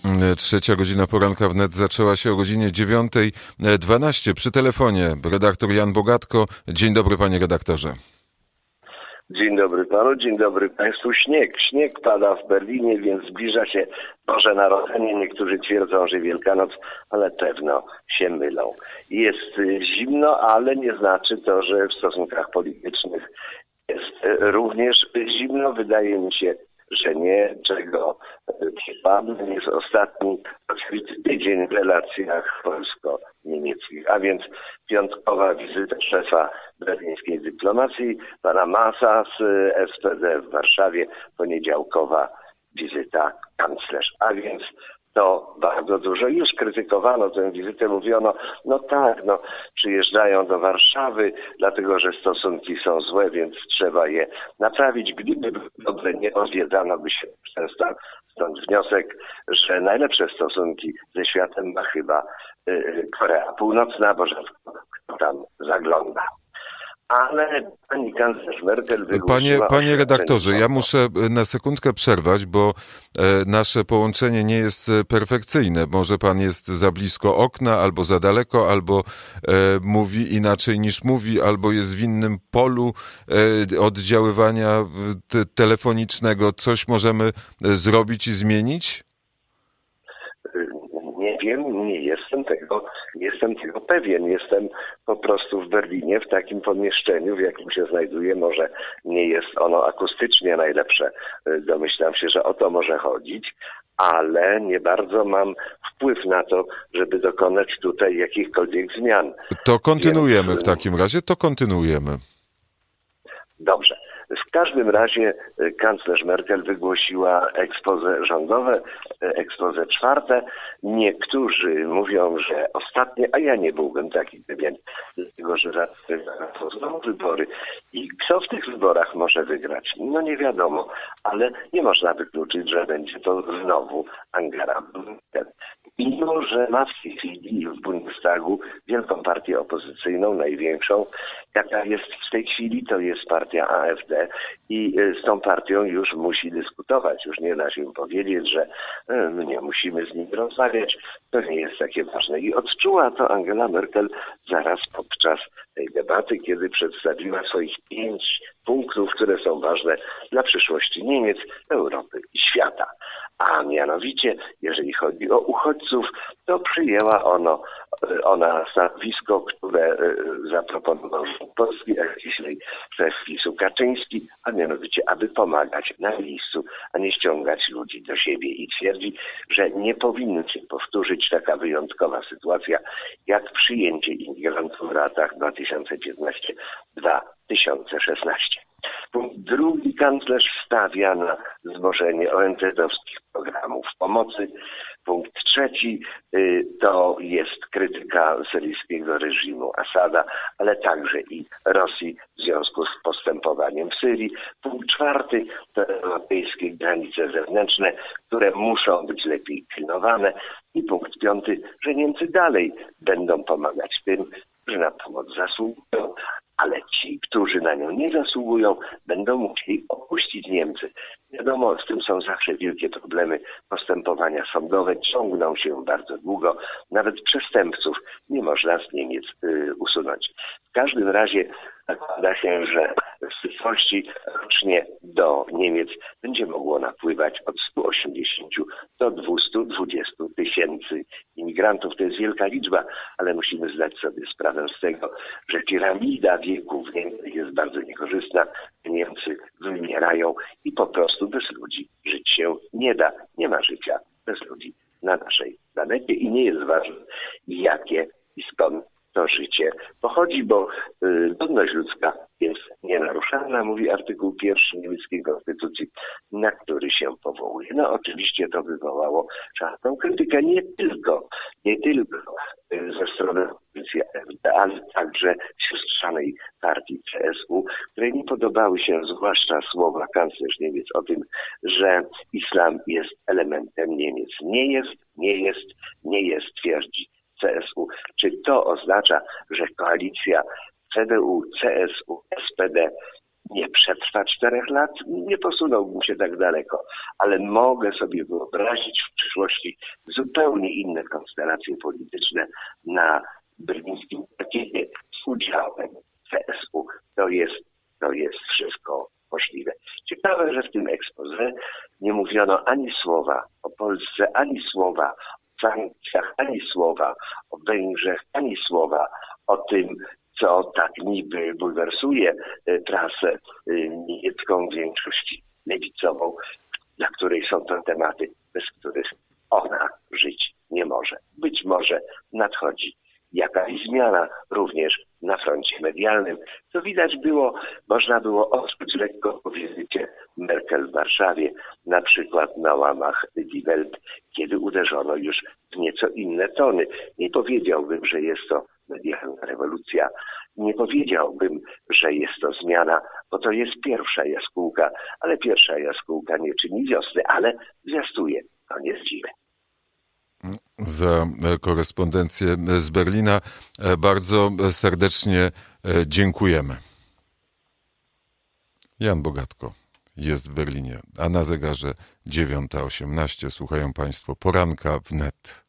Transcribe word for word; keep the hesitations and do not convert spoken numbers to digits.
Trzecia godzina poranka wnet zaczęła się o godzinie dziewiątej dwanaście. Przy telefonie redaktor Jan Bogatko. Dzień dobry, panie redaktorze. Dzień dobry panu, dzień dobry państwu. Śnieg, śnieg pada w Berlinie, więc zbliża się Boże Narodzenie. Niektórzy twierdzą, że Wielkanoc, ale pewno się mylą. Jest zimno, ale nie znaczy to, że w stosunkach politycznych jest również zimno. Wydaje mi się, że nie, czego przypadnie jest ostatni tydzień w relacjach polsko-niemieckich, a więc piątkowa wizyta szefa berlińskiej dyplomacji, pana Masa z S P D w Warszawie, poniedziałkowa wizyta kanclerz, a więc to bardzo dużo. Już krytykowano tę wizytę, mówiono, no tak, no przyjeżdżają do Warszawy, dlatego że stosunki są złe, więc trzeba je naprawić. Gdyby dobrze nie odwiedzano by się często. Stąd wniosek, że najlepsze stosunki ze światem ma chyba y, Korea Północna, bo rzadko kto tam zagląda. Ale pani kanclerz Merkel Panie, panie redaktorze, ja muszę na sekundkę przerwać, bo nasze połączenie nie jest perfekcyjne. Może pan jest za blisko okna, albo za daleko, albo e, mówi inaczej niż mówi, albo jest w innym polu e, oddziaływania te, telefonicznego. Coś możemy zrobić i zmienić? Nie wiem, nie jestem tego, nie jestem tego pewien. Jestem po prostu w Berlinie, w takim pomieszczeniu, w jakim się znajduję. Może nie jest ono akustycznie najlepsze. Domyślam się, że o to może chodzić, ale nie bardzo mam wpływ na to, żeby dokonać tutaj jakichkolwiek zmian. To kontynuujemy Więc... w takim razie, to kontynuujemy. Dobrze. W każdym razie kanclerz Merkel wygłosiła exposé rządowe, exposé czwarte. Niektórzy mówią, że ostatnie, a ja nie byłbym taki pewien, dlatego że zaraz znowu wybory. I kto w tych wyborach może wygrać? No nie wiadomo, ale nie można wykluczyć, że będzie to znowu Angela Merkel. Mimo że ma w tej chwili w Bundestagu wielką partię opozycyjną, największą, jaka jest w tej chwili, to jest partia A F D i z tą partią już musi dyskutować. Już nie da się powiedzieć, że my nie musimy z nimi rozmawiać, to nie jest takie ważne. I odczuła to Angela Merkel zaraz podczas tej debaty, kiedy przedstawiła swoich pięć punktów, które są ważne dla przyszłości Niemiec, Europy i świata. A mianowicie, jeżeli chodzi o uchodźców, to przyjęła ono, ona stanowisko, które zaproponował polski, a ściślej szef PiS-u Kaczyński, a mianowicie, aby pomagać na miejscu, a nie ściągać ludzi do siebie i twierdzi, że nie powinna się powtórzyć taka wyjątkowa sytuacja, jak przyjęcie imigrantów w latach dwa tysiące piętnaście dwa tysiące szesnaście. Punkt drugi, kanclerz stawia na wzmożenie O N Z-owskich programów pomocy. Punkt trzeci y, to jest krytyka syryjskiego reżimu Asada, ale także i Rosji w związku z postępowaniem w Syrii. Punkt czwarty to europejskie granice zewnętrzne, które muszą być lepiej pilnowane. I punkt piąty, że Niemcy dalej będą pomagać tym, że na pomoc zasługują, ale ci, którzy na nią nie zasługują, będą musieli opuścić Niemcy. Wiadomo, z tym są zawsze wielkie problemy. Postępowania sądowe ciągną się bardzo długo. Nawet przestępców nie można z Niemiec y, usunąć. W każdym razie zakłada się, że w przyszłości rocznie do Niemiec będzie mogło napływać od stu osiemdziesięciu do dwustu dwudziestu tysięcy imigrantów. To jest wielka liczba, ale musimy zdać sobie sprawę z tego, że piramida wieku w Niemczech jest bardzo niekorzystna. Niemcy wymierają i po prostu bez ludzi żyć się nie da. Nie ma życia bez ludzi na naszej planecie i nie jest ważne, jakie i skąd to życie pochodzi, bo y, godność ludzka jest nienaruszalna, mówi artykuł pierwszy niemieckiej konstytucji, na który się powołuje. No oczywiście to wywołało czarną krytykę, nie tylko, nie tylko y, ze strony opozycji A F D, ale także siostrzanej partii C S U, której nie podobały się zwłaszcza słowa kanclerz Niemiec o tym, że islam jest elementem Niemiec. Nie jest, nie jest, nie jest, twierdzi C S U. Czy to oznacza, że koalicja C D U, C S U, S P D nie przetrwa czterech lat? Nie posunąłbym się tak daleko, ale mogę sobie wyobrazić w przyszłości zupełnie inne konstelacje polityczne na berlińskim parkiecie z udziałem C S U. To jest, to jest wszystko możliwe. Ciekawe, że w tym exposé nie mówiono ani słowa o Polsce, ani słowa o sankcjach, ani słowa o Węgrzech, ani słowa o tym, co tak niby bulwersuje prasę niemiecką, w większości lewicową, dla której są to tematy, bez których ona żyć nie może. Być może nadchodzi jakaś zmiana również na froncie medialnym. To widać było, można było odczuć lekko po wizycie Merkel w Warszawie, na przykład na łamach Die Welt, kiedy uderzono już w nieco inne tony. Nie powiedziałbym, że jest to medialna rewolucja. Nie powiedziałbym, że jest to zmiana, bo to jest pierwsza jaskółka, ale pierwsza jaskółka nie czyni wiosny, ale zwiastuje koniec zimy. Za korespondencję z Berlina bardzo serdecznie dziękujemy. Jan Bogatko jest w Berlinie, a na zegarze dziewiąta osiemnaście. Słuchają Państwo poranka w net.